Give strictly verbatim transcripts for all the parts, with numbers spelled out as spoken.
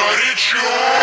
горячо.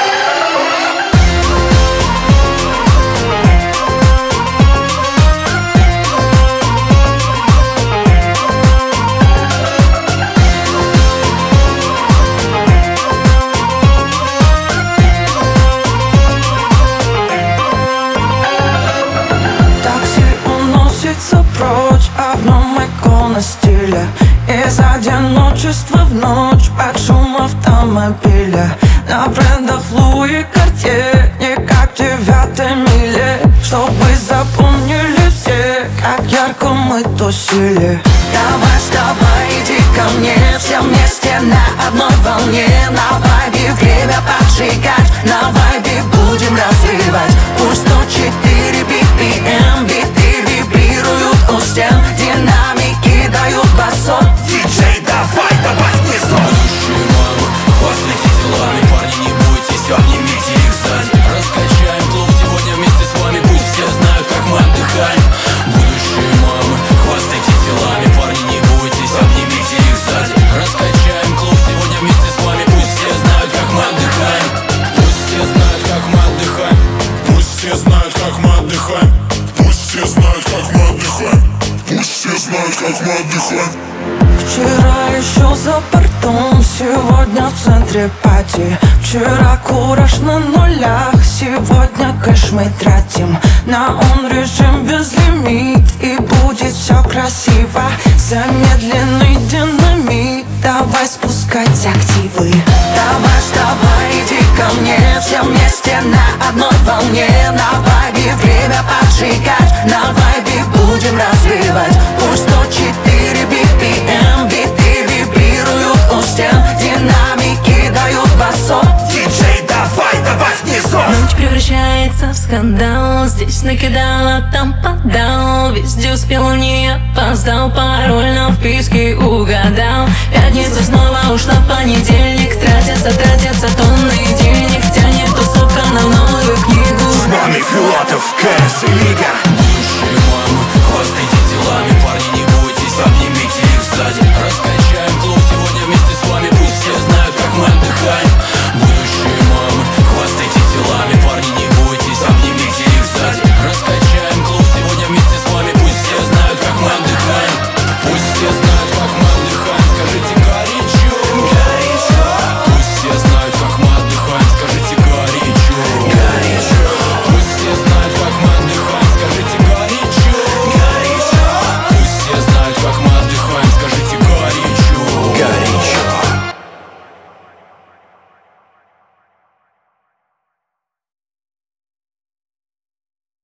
Прочь, а в нем икона стиля. Из одиночества в ночь под шум автомобиля. На брендах Луи Картье, не как в девятой миле. Чтобы запомнили все, как ярко мы тусили. Давай, вставай, иди ко мне, все вместе на одной волне. На вайбе время поджигать, на вайбе будем развивать. Пусть сто четыре би пи эм, биты вибрируют у стен, динамики дают басов. Диджей, давай, добавь мне сон. Будущие мамы, хвастайте телами, парни, не бойтесь, обнимите их сзади. Раскачаем клуб сегодня вместе с вами, пусть все знают, как мы отдыхаем. Будущие мамы, хвастайте телами, парни, не бойтесь, обнимите их сзади. Раскачаем клуб сегодня вместе с вами, пусть все знают, как мы отдыхаем. Пусть все знают, как мы отдыхаем. Пусть все знают, как мы отдыхаем. Пусть все знают, как мы отдыхаем. Пусть все знают, как мы отдыхаем. Вчера еще за бортом, сегодня в центре пати. Вчера кураж на нулях, сегодня кэш мы тратим. На он режим безлимит, и будет все красиво. Замедленный динамит, давай спускать активы. Давай, вставай, иди ко мне, все вместе на одной волне. На вайбе время поджигать, на вайбе будем развивать. Пусть сто четыре би пи эм, биты вибрируют у стен, динамики дают басов. Диджей, давай, добавь мне сон. Ночь превращается в скандал, здесь накидала, там подал. Везде успел, не опоздал, пароль на вписке угадал. Пятница снова ушла в понедельник, тратятся